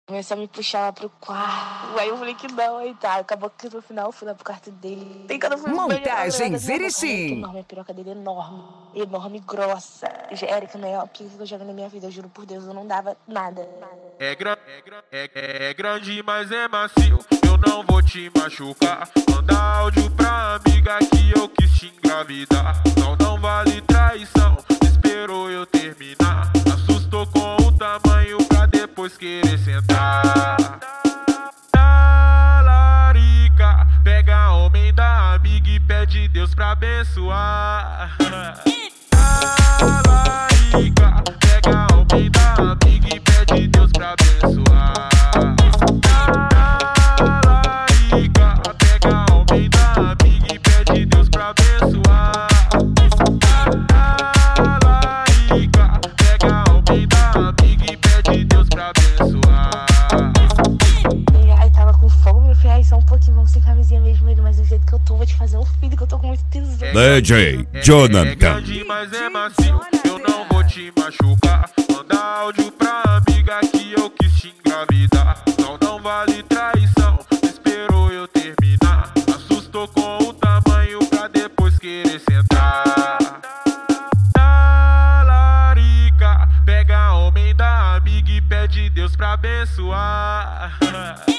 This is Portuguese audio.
Começou a me puxar lá pro quarto. Aí eu falei que não, aí tá. Acabou que no final eu fui lá pro quarto dele. Tem quando eu fui Montagens Irici. Enorme, a piroca dele é enorme. Enorme, grossa. Érica, não é o que eu jogo na minha vida, eu juro por Deus, eu não dava nada. É grande, mas é macio. Eu não vou te machucar. Manda áudio pra amiga que eu quis te engravidar. Não vale traição. Esperou eu terminar. Assustou com o tamanho pra depois querer sentar. Talarica, pega homem da amiga e pede Deus pra abençoar. Talarica, pega homem da amiga e pede Deus pra abençoar. Talarica, pega homem da amiga e pede Deus pra abençoar. Talarica, pega homem da amiga e pede Deus pra abençoar. Aí tava com fogo, meu filho, aí só um pouquinho, vamos sem camisinha mesmo, ele, mas do jeito que eu tô, vou te fazer um filho, que eu tô com muito tesão. DJ Jonathan. É grande, mas é macio, eu não vou te machucar. Manda áudio pra amiga que eu quis te engravidar. Não vale traição, esperou eu terminar. Assustou com o tamanho pra depois querer sentar. Talarica, pega homem da amiga e pede Deus pra abençoar.